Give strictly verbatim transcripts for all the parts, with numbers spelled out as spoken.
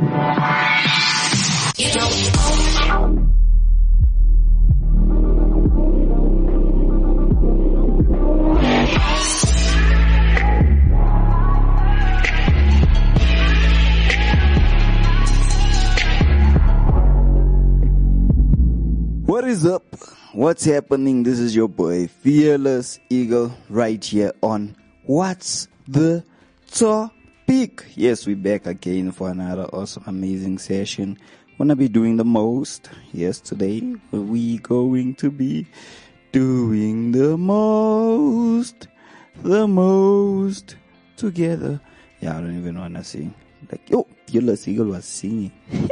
What is up? What's happening? This is your boy Fearless Eagle right here on What's the Topic? Yes, we're back again for another awesome, amazing session. Wanna be doing the most? Yes, today we going to be doing the most, the most together. Yeah, I don't even wanna sing. Like, yo, Fearless Eagle was singing.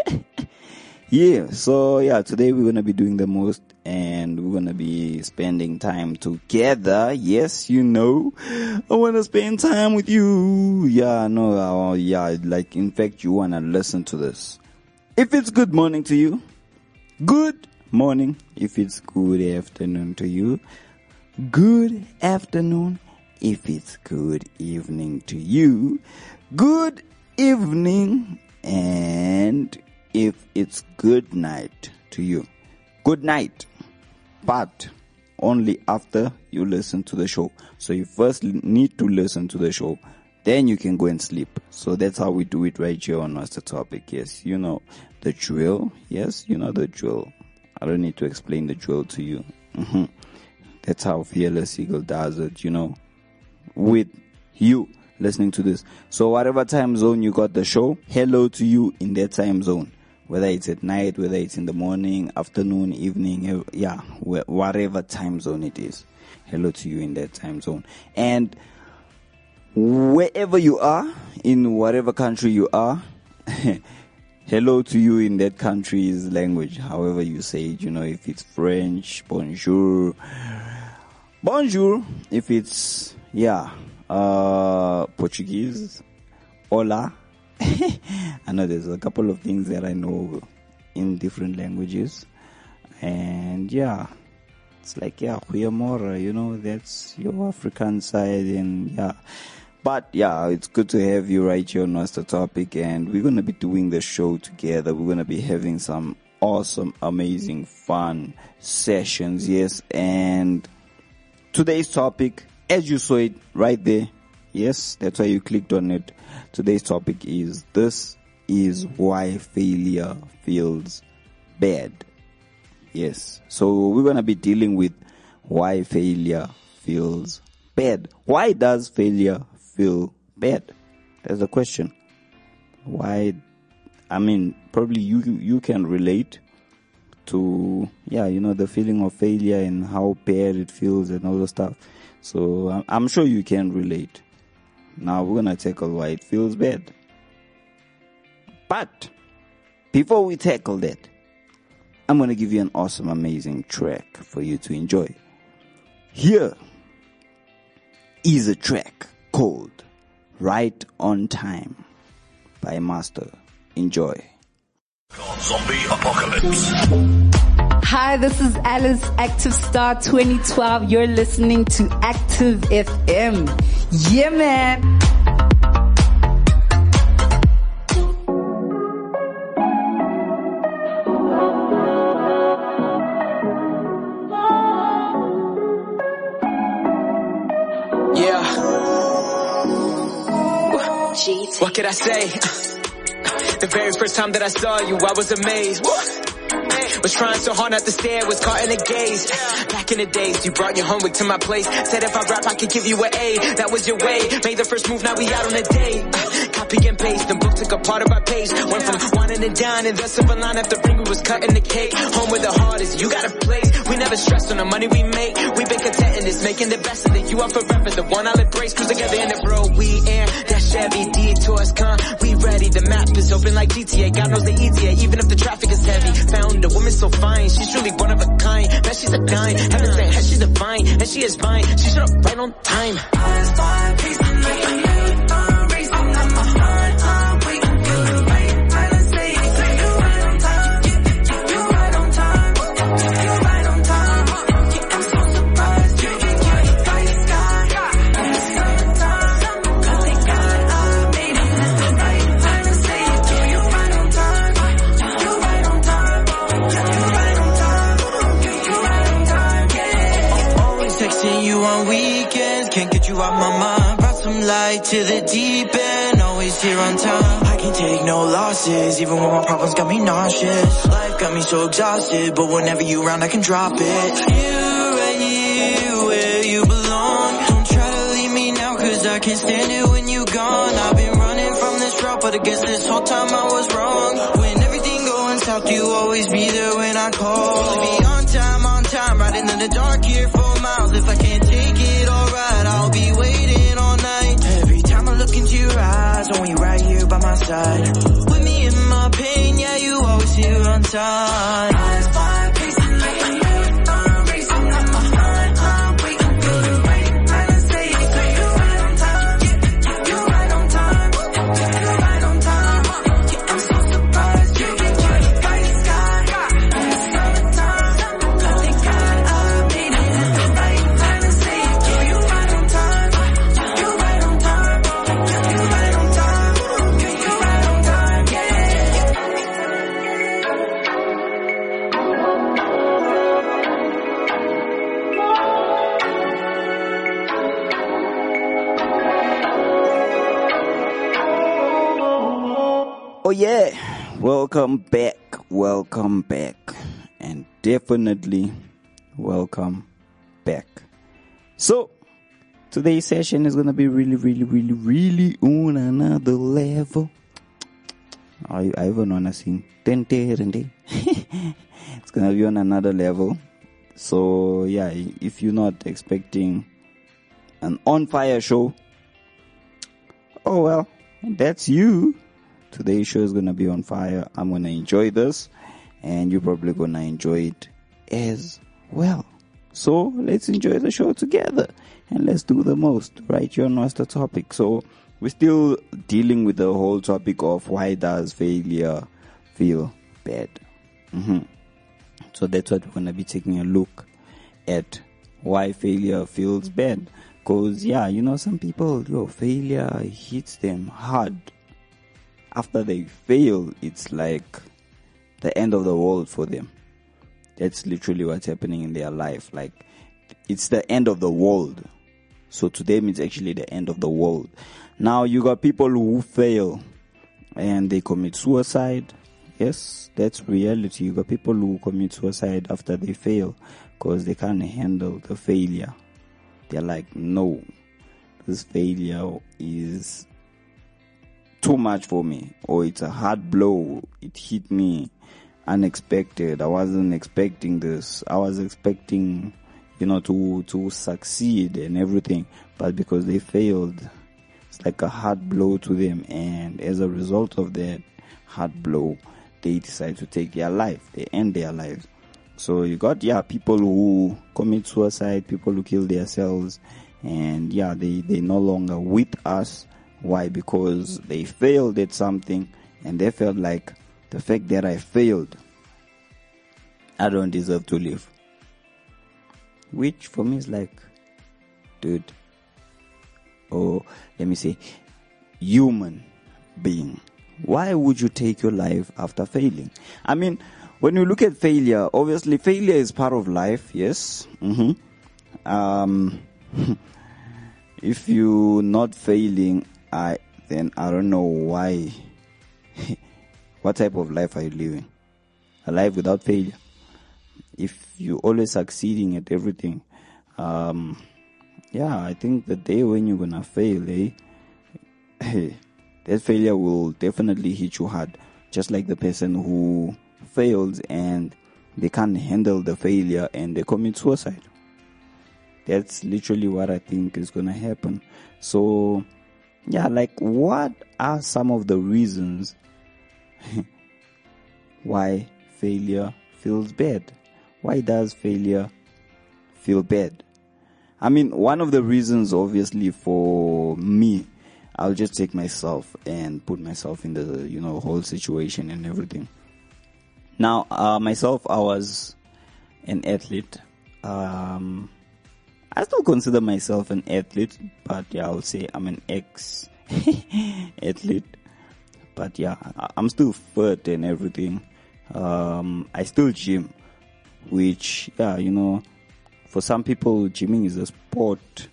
Yeah, so yeah, today we're gonna be doing the most and we're gonna be spending time together. Yes, you know, I wanna spend time with you. Yeah, no, uh, yeah, like in fact you wanna listen to this. If it's good morning to you, good morning. If it's good afternoon to you, good afternoon. If it's good evening to you, good evening. And if it's good night to you, good night, but only after you listen to the show. So you first need to listen to the show, then you can go and sleep. So that's how we do it right here on What's the Topic. Yes, you know the drill. Yes, you know the drill. I don't need to explain the drill to you. Mm-hmm. That's how Fearless Eagle does it, you know, with you listening to this. So whatever time zone you got the show, hello to you in that time zone. Whether it's at night, whether it's in the morning, afternoon, evening, yeah, whatever time zone it is. Hello to you in that time zone. And wherever you are, in whatever country you are, hello to you in that country's language, however you say it. You know, if it's French, bonjour. Bonjour. If it's, yeah, uh, Portuguese, hola. I know there's a couple of things that I know in different languages, and yeah, it's like, yeah, goeiemorgen, you know, that's your African side, and yeah, but yeah, it's good to have you right here on What's the Topic, and we're going to be doing the show together. We're going to be having some awesome, amazing, fun sessions, yes, and today's topic, as you saw it right there, yes, that's why you clicked on it. Today's topic is, this is why failure feels bad. Yes. So we're going to be dealing with why failure feels bad. Why does failure feel bad? That's the question. Why? I mean, probably you, you can relate to, yeah, you know, the feeling of failure and how bad it feels and all the stuff. So I'm, I'm sure you can relate. Now we're going to tackle why it feels bad. But before we tackle that, I'm going to give you an awesome, amazing track for you to enjoy. Here is a track called Right on Time by Master. Enjoy. Zombie Apocalypse. Hi, this is Alice, Active Star twenty twelve. You're listening to Active F M. Yeah, man. Yeah. What could I say? The very first time that I saw you, I was amazed. Was trying so hard not to stare, was caught in a gaze. Back in the days, you brought your homework to my place. Said if I rap, I could give you an A. That was your way. Made the first move, now we out on a date. Copy and paste, the book took a part of our page. Went from wanting to dine and the silver line after ring, we was cutting the cake. Home with the hardest, you got a place. We never stress on the money we make. We been content in this, making the best of it. You are forever, the one I'll embrace. Cruise together in the road, we air. That Chevy Detours con, we ready. The map is open like G T A. God knows the E T A, even if the traffic is heavy. Found a woman so fine, she's truly one of a kind. Bet she's a dime, heaven sent, head she's divine, and she is fine. She showed up right on time. I was fine, peace and making you a reason. I'm a hard time waiting for the right time to say it. Say you right on time, you right on time, you right on time. I'm so surprised you can get it by the sky. It's summertime, cause they got I made it. It's the right time to say it. You right on you out my mind. Brought some light to the deep end, always here on time. I can't take no losses, even when my problems got me nauseous. Life got me so exhausted, but whenever you around I can drop it. You right here where you belong. Don't try to leave me now, cause I can't stand it when you gone. I've been running from this route, but I guess this whole time I was wrong. When everything going south, you always be there when I call. Be on time, on time, riding in the dark here for miles. If I can't take it, alright, I'll be waiting all night. Every time I look into your eyes, I want you right here by my side. With me in my pain, yeah, you always here on time. Eyes wide, pacing like a marathon, racing in my mind. I'm waiting for the right time to say it. So you're right on time, yeah, you're right on time, you're right on time. Yeah, I'm so surprised you can get it by the sky. In the summertime, thank God I made it at the right time to say it. Yeah, you're right on time, you're right on time, you're right on time, you're right on time, yeah. Oh yeah, welcome back, welcome back, and definitely welcome back. So, today's session is gonna be really, really, really, really on another level. I, I even wanna sing. It's gonna be on another level. So yeah, if you're not expecting an on-fire show, oh well, that's you. Today's show is gonna be on fire. I'm gonna enjoy this, and you're probably gonna enjoy it as well. So let's enjoy the show together, and let's do the most. Right here on What's the Topic. So we're still dealing with the whole topic of why does failure feel bad. Mm-hmm. So that's what we're gonna be taking a look at, why failure feels bad. Cause yeah, you know, some people, yo, failure hits them hard. After they fail, it's like the end of the world for them. That's literally what's happening in their life. Like, it's the end of the world. So to them, it's actually the end of the world. Now, you got people who fail and they commit suicide. Yes, that's reality. You got people who commit suicide after they fail because they can't handle the failure. They're like, no, this failure is too much for me, or it's a hard blow. It hit me unexpected. I wasn't expecting this. I was expecting, you know, to to succeed and everything, but because they failed, it's like a hard blow to them, and as a result of that hard blow, they decide to take their life. They end their lives. So you got, yeah, people who commit suicide, people who kill themselves, and yeah, they they no longer with us. Why? Because they failed at something, and they felt like the fact that I failed, I don't deserve to live. Which for me is like, dude, or let me say, human being, why would you take your life after failing? I mean, when you look at failure, obviously failure is part of life, yes. Mm-hmm. Um, if you're not failing, I then I don't know why. What type of life are you living? A life without failure. If you're always succeeding at everything, um, yeah, I think the day when you're gonna fail, eh, that failure will definitely hit you hard. Just like the person who fails and they can't handle the failure and they commit suicide. That's literally what I think is gonna happen. So, yeah, like, what are some of the reasons why failure feels bad? Why does failure feel bad? I mean, one of the reasons, obviously, for me, I'll just take myself and put myself in the, you know, whole situation and everything. Now, uh, myself, I was an athlete. Um, I still consider myself an athlete, but yeah, I'll say I'm an ex-athlete. But yeah, I'm still fit and everything. Um, I still gym, which, yeah, you know, for some people, gymming is a sport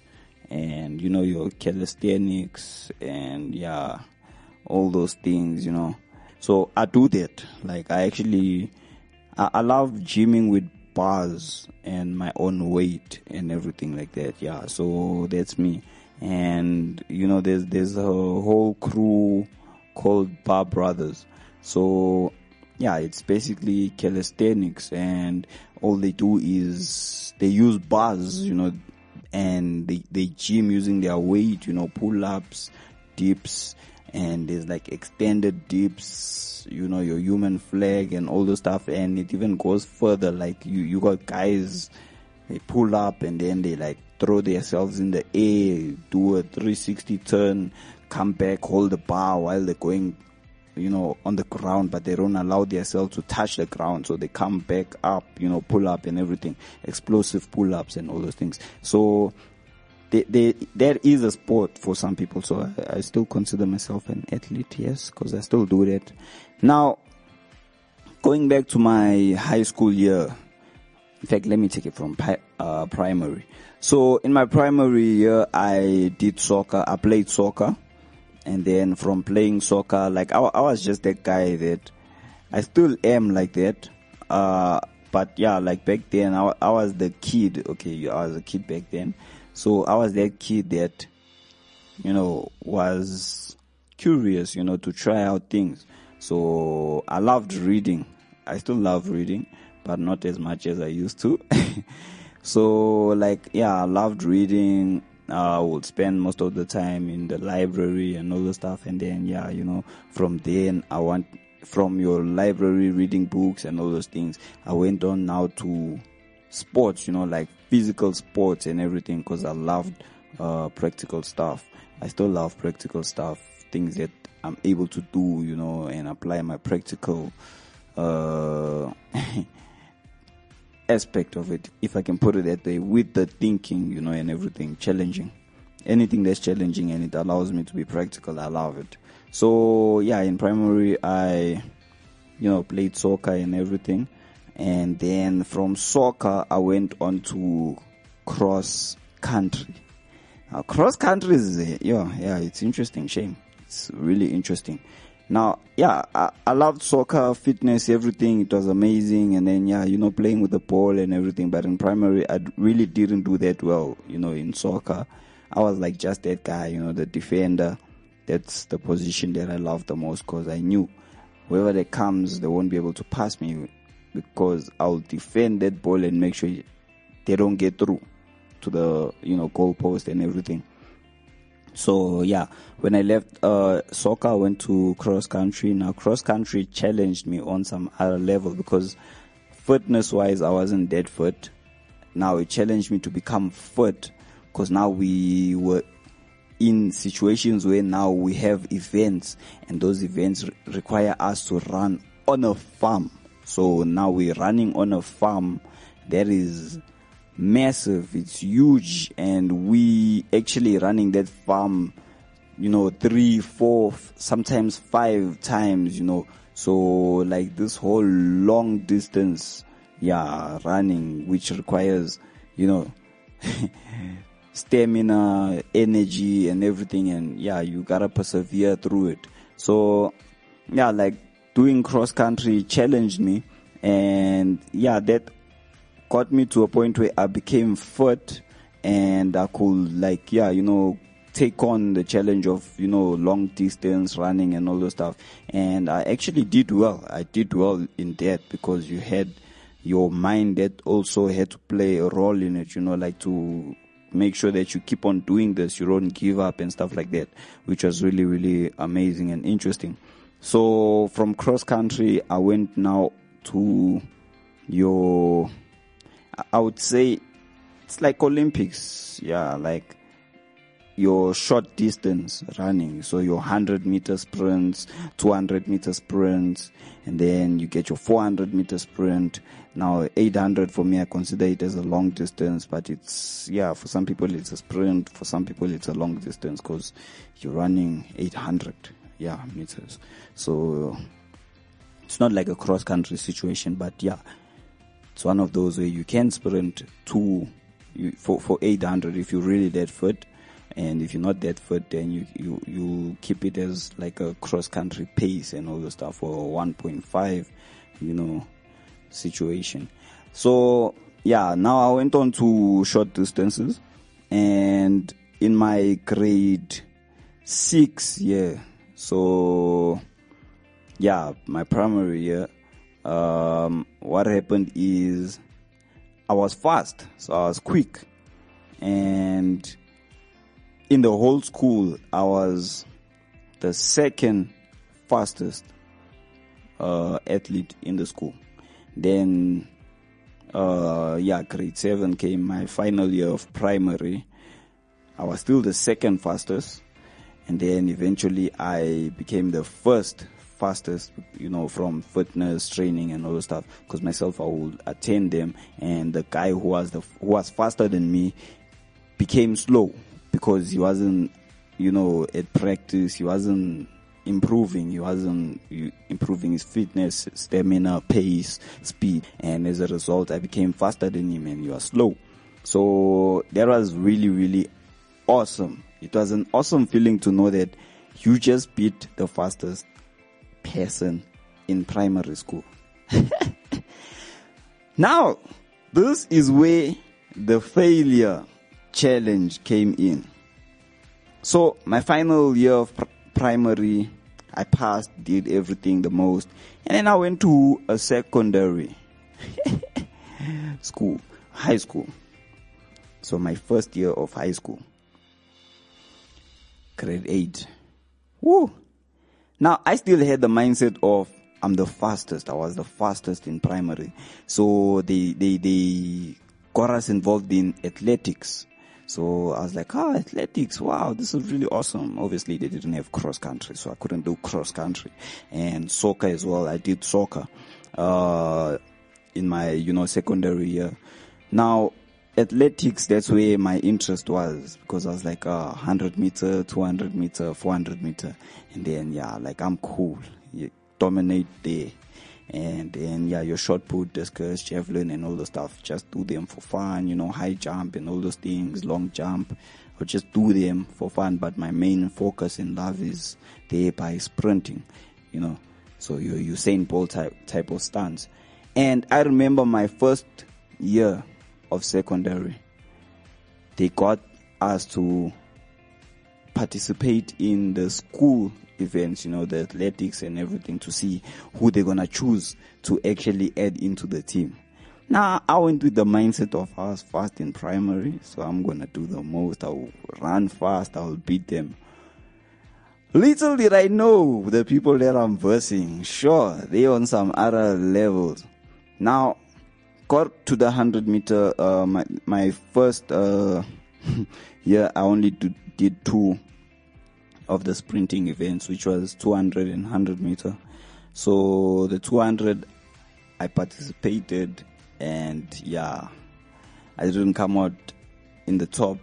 and, you know, your calisthenics and, yeah, all those things, you know. So I do that. Like, I actually, I, I love gymming with bars and my own weight and everything like that. Yeah, so that's me. And, you know, there's, there's a whole crew called Bar Brothers. So, yeah, it's basically calisthenics, and all they do is they use bars, you know, and they, they gym using their weight, you know, pull-ups, dips, and there's like extended dips, you know, your human flag and all the stuff. And it even goes further. Like you, you got guys, they pull up and then they like throw themselves in the air, do a three sixty turn, come back, hold the bar while they're going, you know, on the ground, but they don't allow themselves to touch the ground. So they come back up, you know, pull up and everything, explosive pull ups and all those things. So They, they, there is a sport for some people, so I, I still consider myself an athlete, yes, because I still do that. Now, going back to my high school year, in fact, let me take it from pi- uh, primary. So, in my primary year, I did soccer, I played soccer, and then from playing soccer, like, I, I was just that guy that, I still am like that, uh, but yeah, like back then, I, I was the kid, okay, I was a kid back then. So I was that kid that, you know, was curious, you know, to try out things. So I loved reading. I still love reading, but not as much as I used to. So, like, yeah, I loved reading. I would spend most of the time in the library and all the stuff. And then, yeah, you know, from then I want, from your library reading books and all those things, I went on now to sports, you know, like physical sports and everything, because I loved uh, practical stuff. I still love practical stuff, things that I'm able to do, you know, and apply my practical uh, aspect of it, if I can put it that way, with the thinking, you know, and everything, challenging. Anything that's challenging and it allows me to be practical, I love it. So, yeah, in primary, I, you know, played soccer and everything. And then from soccer, I went on to cross country. Now, cross country is, uh, yeah, yeah, it's interesting. Shame. It's really interesting. Now, yeah, I, I loved soccer, fitness, everything. It was amazing. And then, yeah, you know, playing with the ball and everything. But in primary, I really didn't do that well, you know, in soccer. I was like just that guy, you know, the defender. That's the position that I loved the most, because I knew whoever that comes, they won't be able to pass me, because I'll defend that ball and make sure they don't get through to the, you know, goal post and everything. So, yeah, when I left uh, soccer, I went to cross country. Now, cross country challenged me on some other level, because fitness-wise, I wasn't that fit. Now, it challenged me to become fit, because now we were in situations where now we have events, and those events re- require us to run on a farm. So now we're running on a farm that is massive, it's huge, and we actually running that farm, you know, three, four, sometimes five times, you know. So like this whole long distance, yeah, running, which requires, you know, stamina, energy and everything, and yeah, you gotta persevere through it. So yeah, like doing cross country challenged me, and yeah, that got me to a point where I became fit, and I could, like, yeah, you know, take on the challenge of, you know, long distance running and all those stuff. And I actually did well. I did well in that, because you had your mind that also had to play a role in it, you know, like to make sure that you keep on doing this, you don't give up and stuff like that, which was really, really amazing and interesting. So from cross country, I went now to your, I would say it's like Olympics, yeah, like your short distance running. So your one hundred meter sprints, two hundred meter sprints, and then you get your four hundred meter sprint. Now eight hundred for me, I consider it as a long distance, but it's, yeah, for some people it's a sprint, for some people it's a long distance, because you're running eight hundred, yeah, meters. So it's not like a cross country situation, but yeah, it's one of those where you can sprint two, you, for, for eight hundred if you're really that fit. And if you're not that fit, then you, you, you keep it as like a cross-country pace and all the stuff, or one point five, you know, situation. So, yeah, now I went on to short distances. And in my grade six year, so, yeah, my primary year, um, what happened is I was fast, so I was quick. And in the whole school, I was the second fastest uh, athlete in the school. Then, uh, yeah, grade seven came, my final year of primary. I was still the second fastest. And then eventually I became the first fastest, you know, from fitness training and all the stuff. Because myself, I would attend them. And the guy who was the who was faster than me became slow. Because he wasn't, you know, at practice, he wasn't improving, he wasn't improving his fitness, stamina, pace, speed. And as a result, I became faster than him and he was slow. So that was really, really awesome. It was an awesome feeling to know that you just beat the fastest person in primary school. Now, this is where the failure challenge came in. So my final year of pr- primary, I passed, did everything the most, and then I went to a secondary school, high school. So my first year of high school, grade eight. Woo! Now I still had the mindset of I'm the fastest. I was the fastest in primary. So they they they got us involved in athletics. So I was like, oh, athletics, wow, this is really awesome. Obviously, they didn't have cross country, so I couldn't do cross country. And soccer as well, I did soccer uh, in my, you know, secondary year. Now, athletics, that's where my interest was, because I was like, uh, one hundred meter, two hundred meter, four hundred meter. And then, yeah, like, I'm cool. You dominate there. And then, yeah, your shot put, discus, javelin, and all the stuff. Just do them for fun, you know, high jump and all those things, long jump. Or just do them for fun. But my main focus in love is there by sprinting, you know. So your Usain Bolt type, type of stance. And I remember my first year of secondary, they got us to participate in the school events, you know, the athletics and everything, to see who they're gonna choose to actually add into the team. Now, I went with the mindset of I was fast in primary, so I'm gonna do the most. I'll run fast, I'll beat them. Little did I know the people that I'm versing, sure, they're on some other levels. Now, got to the one hundred meter, uh, my, my first uh, year, I only do, did two of the sprinting events, which was two hundred and one hundred meter. So the two hundred, I participated, and yeah, I didn't come out in the top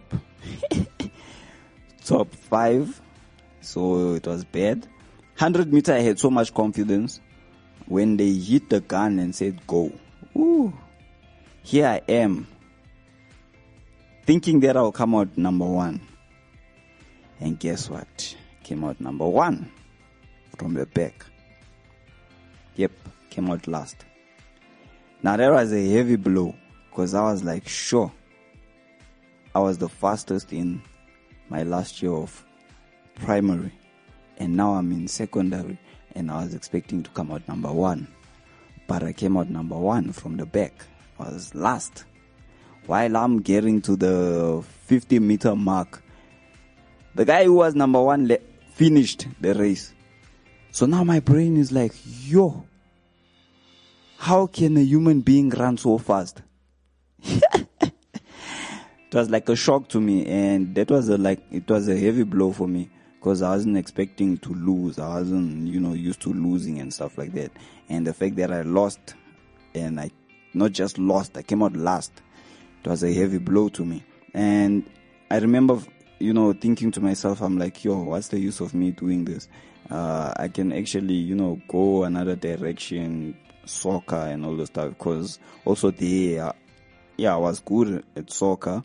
top five, so it was bad. one hundred meter, I had so much confidence. When they hit the gun and said go, ooh, here I am, thinking that I'll come out number one. And guess what? Came out number one from the back. Yep, came out last. Now that was a heavy blow, because I was like, sure, I was the fastest in my last year of primary, and now I'm in secondary, and I was expecting to come out number one, but I came out number one from the back. I was last. While I'm getting to the fifty meter mark, the guy who was number one le- finished the race. So now my brain is like, yo, how can a human being run so fast? It was like a shock to me, and that was a, like, it was a heavy blow for me, because I wasn't expecting to lose. I wasn't, you know, used to losing and stuff like that. And the fact that I lost, and I not just lost, I came out last, it was a heavy blow to me. And I remember, you know, thinking to myself, I'm like, yo, what's the use of me doing this? Uh, I can actually, you know, go another direction, soccer and all those stuff, because also there, uh, yeah, I was good at soccer,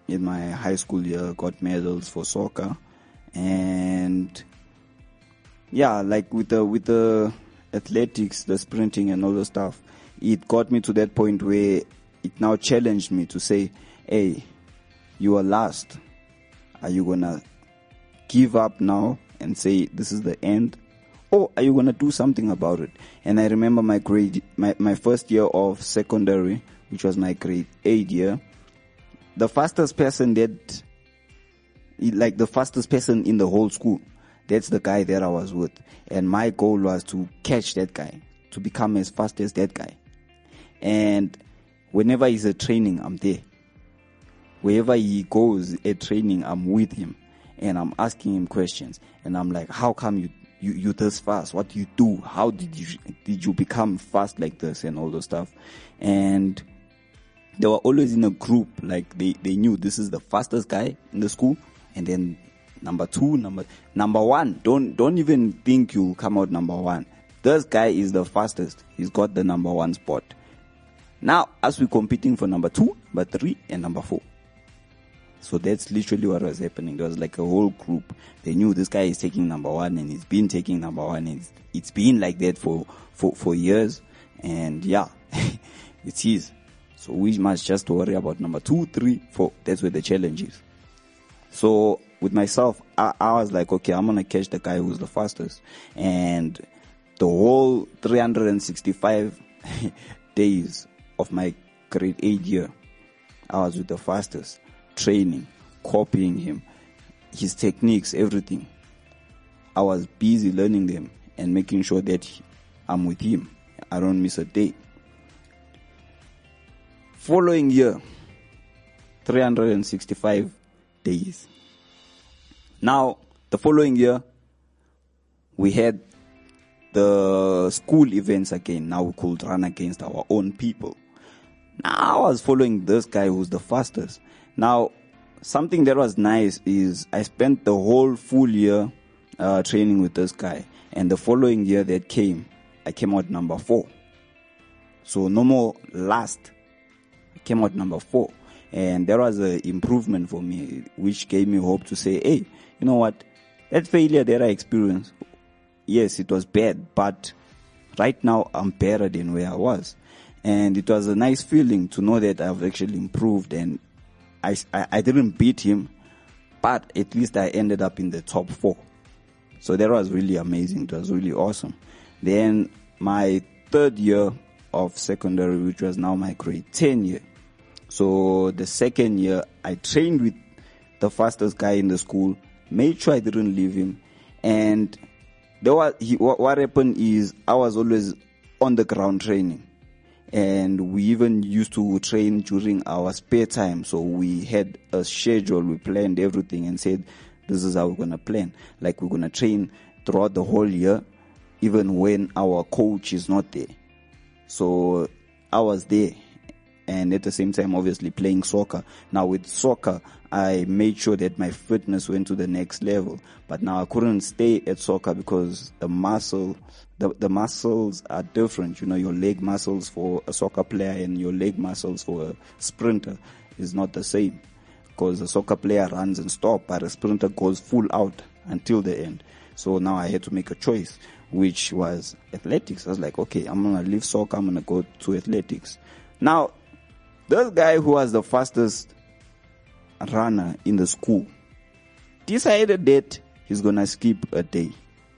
in my high school year, got medals for soccer. And yeah, like with the, with the athletics, the sprinting and all the stuff, it got me to that point where it now challenged me to say, hey, you are last. Are you gonna give up now and say this is the end? Or are you gonna do something about it? And I remember my grade, my, my first year of secondary, which was my grade eight year, the fastest person that, like the fastest person in the whole school, that's the guy that I was with. And my goal was to catch that guy, to become as fast as that guy. And whenever he's at training, I'm there. Wherever he goes at training, I'm with him. And I'm asking him questions. And I'm like, how come you, you, you this fast? What do you do? How did you, did you become fast like this and all those stuff? And they were always in a group. Like they, they knew this is the fastest guy in the school. And then number two, number, number one, don't, don't even think you come out number one. This guy is the fastest. He's got the number one spot. Now, as we're competing for number two, number three, and number four. So that's literally what was happening. There was like a whole group. They knew this guy is taking number one and he's been taking number one. And it's, it's been like that for, for, for years. And yeah, it is. So we must just worry about number two, three, four. That's where the challenge is. So with myself, I, I was like, okay, I'm going to catch the guy who's the fastest. And the whole three hundred sixty-five days of my grade eight year, I was with the fastest, training, copying him, his techniques, everything. I was busy learning them and making sure that I'm with him. I don't miss a day. Following year, three hundred sixty-five days. Now, the following year, we had the school events again. Now we could run against our own people. Now I was following this guy who's the fastest. Now, something that was nice is I spent the whole full year uh, training with this guy. And the following year that came, I came out number four. So no more last. I came out number four. And there was an improvement for me, which gave me hope to say, hey, you know what? That failure that I experienced, yes, it was bad, but right now I'm better than where I was. And it was a nice feeling to know that I've actually improved, and I, I, I didn't beat him, but at least I ended up in the top four. So that was really amazing. It was really awesome. Then my third year of secondary, which was now my grade ten year. So the second year, I trained with the fastest guy in the school, made sure I didn't leave him. And there was, he, what, what happened is I was always on the ground training. And we even used to train during our spare time. So we had a schedule, we planned everything and said, this is how we're going to plan. Like we're going to train throughout the whole year, even when our coach is not there. So I was there. And at the same time, obviously playing soccer. Now with soccer, I made sure that my fitness went to the next level. But now I couldn't stay at soccer because the muscle, the, the muscles are different. You know, your leg muscles for a soccer player and your leg muscles for a sprinter is not the same. Because a soccer player runs and stops, but a sprinter goes full out until the end. So now I had to make a choice, which was athletics. I was like, okay, I'm going to leave soccer, I'm going to go to athletics. Now, this guy who was the fastest runner in the school decided that he's going to skip a day.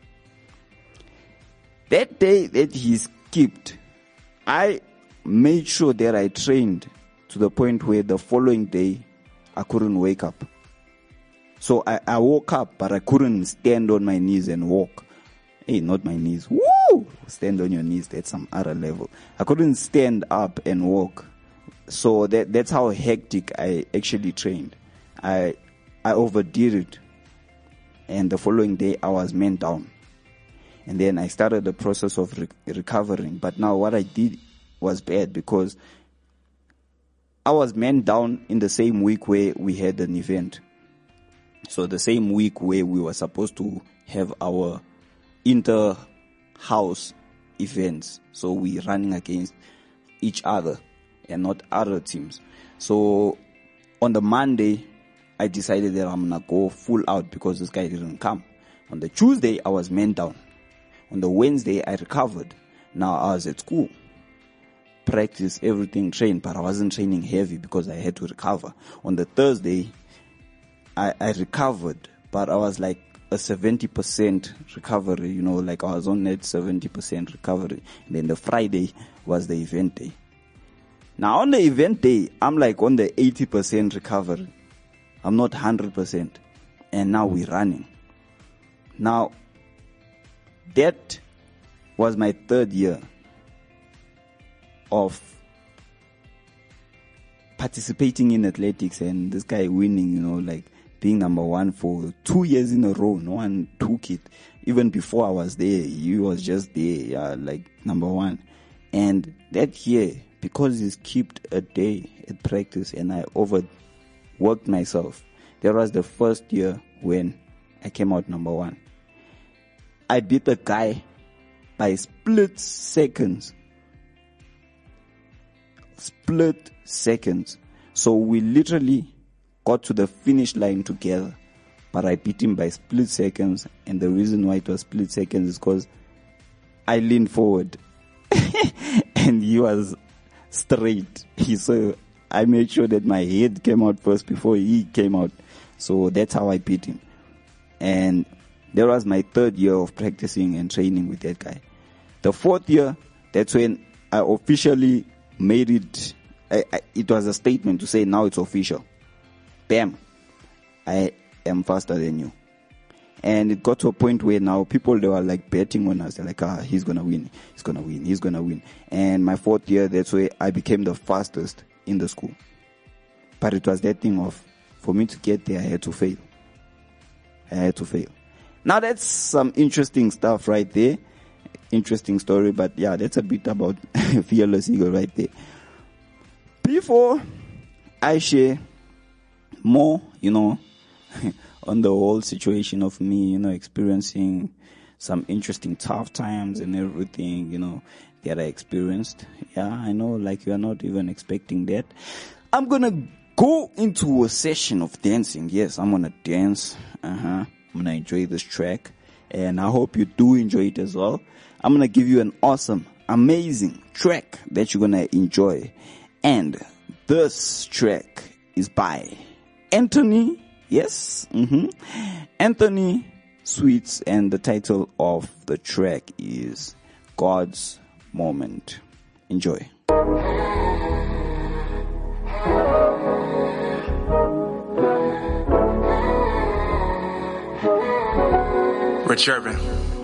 That day that he skipped, I made sure that I trained to the point where the following day I couldn't wake up. So I, I woke up, but I couldn't stand on my knees and walk. Hey, not my knees. Woo! Stand on your knees, that's some other level. I couldn't stand up and walk. So that that's how hectic I actually trained. I I overdid it. And the following day I was man down. And then I started the process of re- recovering. But now what I did was bad because I was man down in the same week where we had an event. So the same week where we were supposed to have our inter-house events. So we're running against each other and not other teams. So on the Monday, I decided that I'm gonna go full out because this guy didn't come. On the Tuesday, I was man down. On the Wednesday, I recovered. Now I was at school. Practice, everything, train, but I wasn't training heavy because I had to recover. On the Thursday, I, I recovered, but I was like a seventy percent recovery, you know, like I was on that seventy percent recovery. And then the Friday was the event day. Now on the event day, I'm like on the eighty percent recovery. I'm not one hundred percent. And now we're running. Now, that was my third year of participating in athletics and this guy winning, you know, like being number one for two years in a row. No one took it. Even before I was there, he was just there, yeah, like number one. And that year, because he skipped a day at practice and I overworked myself, that was the first year when I came out number one. I beat the guy by split seconds. Split seconds. So we literally got to the finish line together, but I beat him by split seconds. And the reason why it was split seconds is because I leaned forward and he was straight. He so I made sure that my head came out first before he came out. So that's how I beat him. And that was my third year of practicing and training with that guy. The fourth year, that's when I officially made it. I, I, it was a statement to say now it's official. Bam, I am faster than you. And it got to a point where now people, they were like betting on us. They're like, ah, he's going to win. He's going to win. He's going to win. And my fourth year, that's where I became the fastest in the school. But it was that thing of, for me to get there, I had to fail. I had to fail. Now that's some interesting stuff right there. Interesting story. But yeah, that's a bit about Fearless Eagle right there. Before I share more, you know, on the whole situation of me, you know, experiencing some interesting tough times and everything, you know, that I experienced. Yeah, I know, like you are not even expecting that. I'm gonna go into a session of dancing. Yes, I'm gonna dance. Uh-huh. I'm gonna enjoy this track. And I hope you do enjoy it as well. I'm gonna give you an awesome, amazing track that you're gonna enjoy. And this track is by Anthony. Yes. Mm-hmm. Anthony Sweets, and the title of the track is God's Moment. Enjoy. Rich Urban.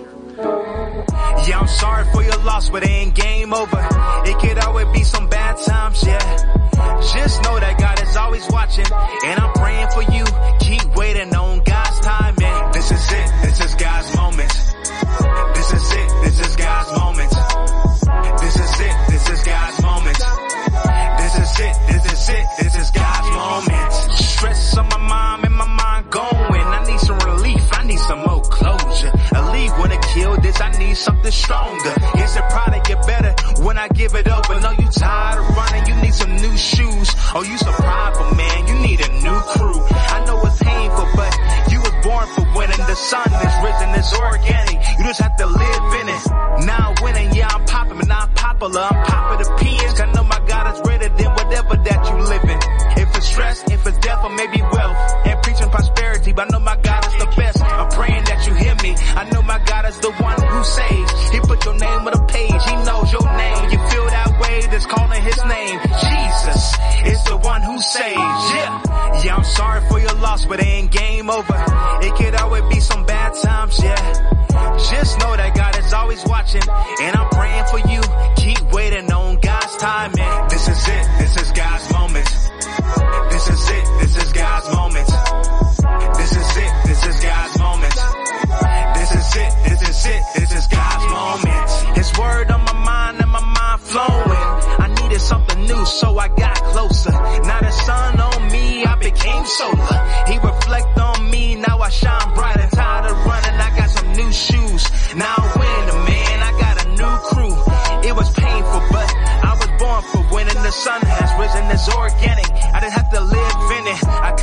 Yeah, I'm sorry for your loss, but it ain't game over. It could always be some bad times, yeah. Just know that God is always watching, and I'm praying for you. Keep waiting on God's timing. This is it, this is God's moment. This is it, this is God's moment. This is it, this is God's moment. This is it, this is it, this is God's moment. Stress on my mind and my mind going. I need some relief, I need some more closure. A league wanna kill this, I need something stronger. Yes, it probably get better when I give it over. No, you tired of running, you need some new shoes. Oh, you so prideful, man, you need a new crew. I know it's painful, but you was born for winning. The sun is risen, it's organic. You just have to live in it. Now I'm winning, yeah, I'm popping, but not popular. I'm popping the pins. I know my God is greater than whatever that you live in. If it's stress, if it's death, or maybe wealth, and preaching prosperity, but I know my God is the best. I'm praying that you hear me. I know my God is the one who saves. He put your name on the page, he knows your name. You feel that way, that's calling his name. Jesus is the one who saves. Yeah, yeah, I'm sorry for your loss, but it ain't game over. It could always be some bad times, yeah. Just know that God is always watching, and I'm praying for you. Keep waiting on God's timing. This is it, this is God's moment. This is it, this is God's moment. This is it, this is God's moment. This is it, this is it, this is God's moment. His word on my mind and my mind flowing. I needed something new, so I got closer. Now the sun on me, I became solar. He reflect on me, now I shine brighter. Tired of running, I got some new shoes. Now I'm winning, man, I got a new crew. It was painful, but I was born for winning. The sun has risen, it's organic. I didn't have to live in it.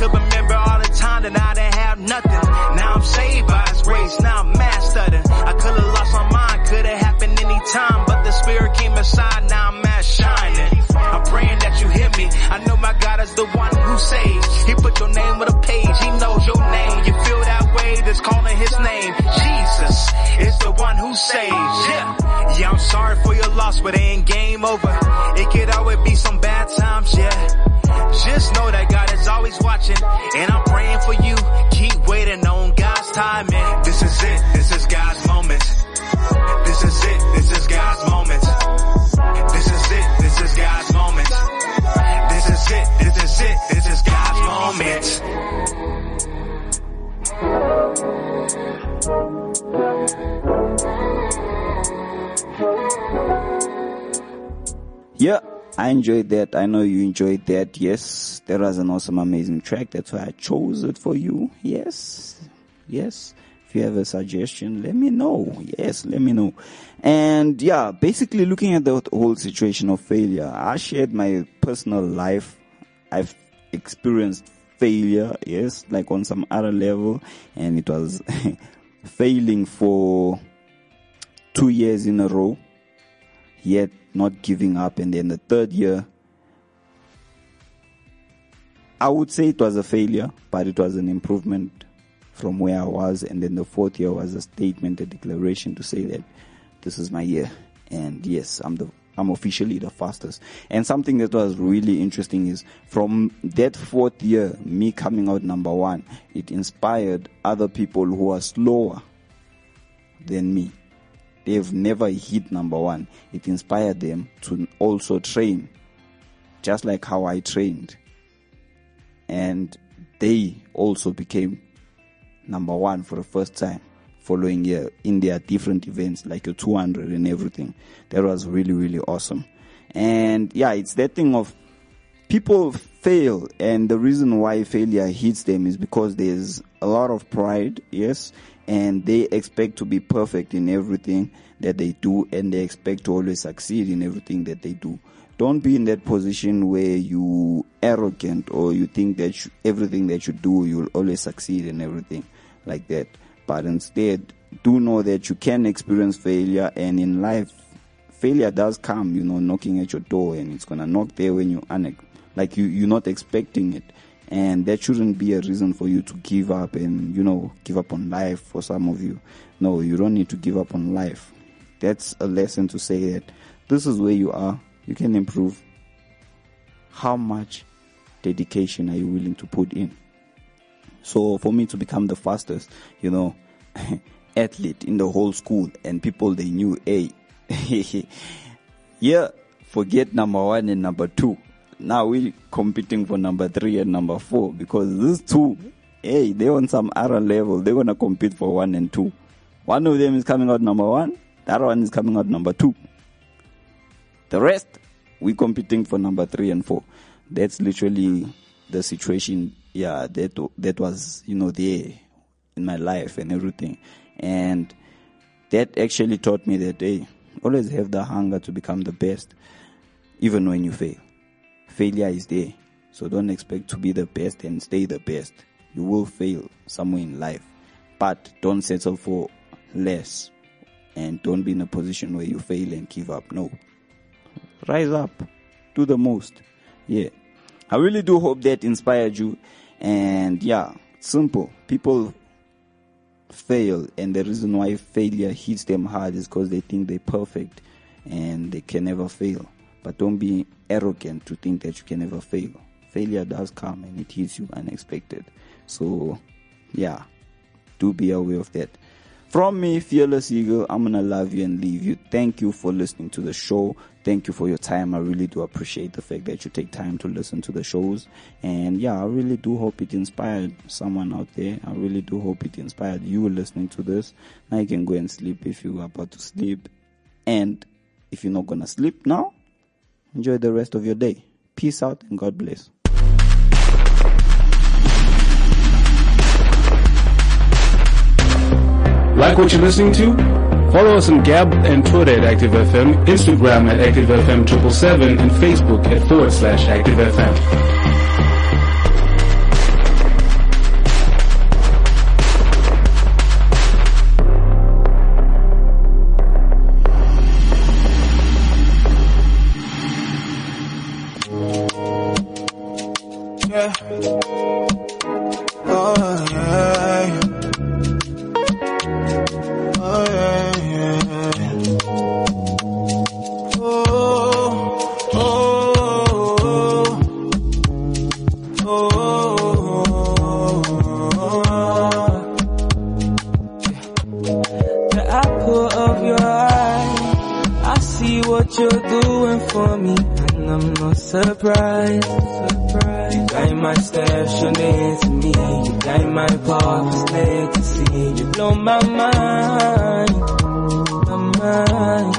could remember all the time that I didn't have nothing. Now I'm saved by His grace, now I'm mastered. I could've lost my mind, could've happened any time, but the Spirit came aside, now I'm mad shining. I'm praying that you hear me. I know my God is the one who saves. He put your name with a page, He knows your name. You feel that way, just calling His name. Jesus is the one who saves. Yeah, yeah, I'm sorry for your loss, but it ain't game over. It could always be some bad times, yeah. Just know that God is always watching, and I'm praying for you. Keep waiting on God's timing. This is it, this is God's moment. This is it, this is God's moment. This is it, this is God's moment. This is it, this is it, this is God's moment. Yeah, I enjoyed that. I know you enjoyed that. Yes, that was an awesome, amazing track. That's why I chose it for you. Yes, yes. If you have a suggestion, let me know. Yes, let me know. And yeah, basically looking at the whole situation of failure, I shared my personal life. I've experienced failure, yes, like on some other level, and it was failing for two years in a row, yet not giving up. And then the third year, I would say it was a failure, but it was an improvement from where I was. And then the fourth year was a statement, a declaration to say that this is my year, and yes, I'm the I'm officially the fastest. And something that was really interesting is from that fourth year, me coming out number one, it inspired other people who are slower than me. They've never hit number one. It inspired them to also train, just like how I trained. And they also became number one for the first time following year in their different events, like a two hundred and everything. That was really, really awesome. And yeah, it's that thing of people fail, and the reason why failure hits them is because there's a lot of pride, yes, and they expect to be perfect in everything that they do, and they expect to always succeed in everything that they do. Don't be in that position where you arrogant or you think that you, everything that you do, you'll always succeed in everything like that. But instead, do know that you can experience failure, and in life, failure does come, you know, knocking at your door, and it's gonna knock there when you unex- like you you're not expecting it, and that shouldn't be a reason for you to give up and, you know, give up on life. For some of you, no, you don't need to give up on life. That's a lesson to say that this is where you are. You can improve. How much dedication are you willing to put in? So for me to become the fastest, you know, athlete in the whole school, and people, they knew, hey, yeah, forget number one and number two. Now we're competing for number three and number four, because these two, hey, they're on some other level. They're going to compete for one and two. One of them is coming out number one. The other one is coming out number two. The rest, we're competing for number three and four. That's literally the situation. Yeah, that that was, you know, there in my life and everything. And that actually taught me that, hey, always have the hunger to become the best, even when you fail. Failure is there. So don't expect to be the best and stay the best. You will fail somewhere in life. But don't settle for less. And don't be in a position where you fail and give up. No. Rise up. Do the most. Yeah. I really do hope that inspired you. And yeah, simple. People fail, and the reason why failure hits them hard is because they think they're perfect and they can never fail. But don't be arrogant to think that you can never fail. Failure does come, and it hits you unexpected. So yeah, do be aware of that. From me, Fearless Eagle, I'm going to love you and leave you. Thank you for listening to the show. Thank you for your time. I really do appreciate the fact that you take time to listen to the shows. And yeah, I really do hope it inspired someone out there. I really do hope it inspired you listening to this. Now you can go and sleep if you're about to sleep. And if you're not going to sleep now, enjoy the rest of your day. Peace out and God bless. Like what you're listening to? Follow us on Gab and Twitter at ActiveFM, Instagram at ActiveFM triple seven, and Facebook at forward slash ActiveFM. you're doing for me, and I'm not surprised. Surprised. You guide my steps, you're near to me. You guide my path, it's clear to see. You blow my mind, my mind.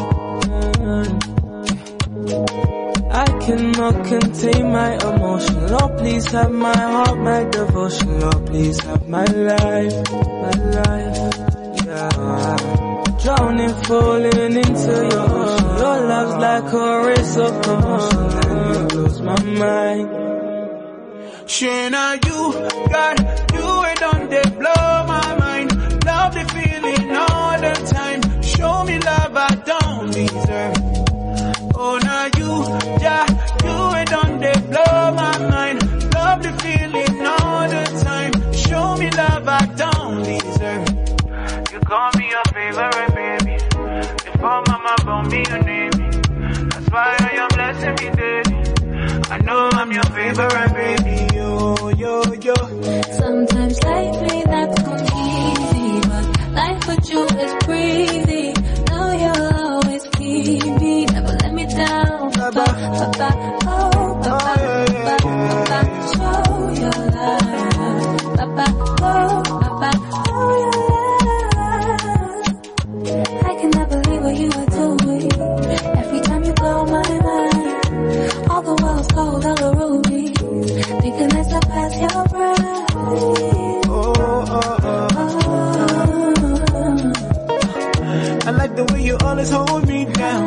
I cannot contain my emotion. Lord, please have my heart, my devotion. Lord, please have my life, my life. Yeah. Drowning, falling into your ocean. Your love's like a race of commotion, and you lose my mind. Shana, you got you and on they blow my mind. Love the feeling all the time. Show me love I don't deserve. Oh, now you, yeah, you and on they blow my mind. Love the feeling all the time. Show me love I don't deserve. You call me your favorite baby. Before mama born me, you name me. That's why you're blessing me daily. I know I'm your favorite baby. Yo, yo, yo. Sometimes life may not come easy, but life with you is breezy. Know you'll always keep me, never let me down. Papa, papa, oh, papa, papa, papa, show your love. Papa, oh, papa, show your love. I cannot believe what you are doing. Every time you blow my mind, all the world's gold, all the rubies. Thinking as I pass your breath. Oh, oh, oh. I like the way you always hold me down.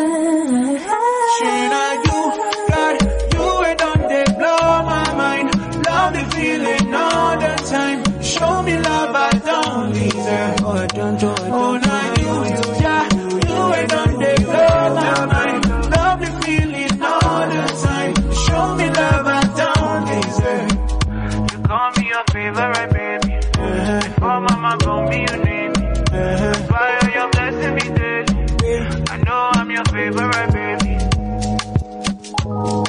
Shana, you got you and on they blow my mind. Love the feeling all the time. Show me love I don't deserve. Oh, I don't, oh, I don't. Oh, now you, you, yeah, you and on they blow my mind. Love the feeling all the time. Show me love I don't deserve. You call me your favorite baby. Uh-huh. Before mama call me your name. Uh-huh. That's why you're blessing me daily. Yeah. I know I'm your favorite baby.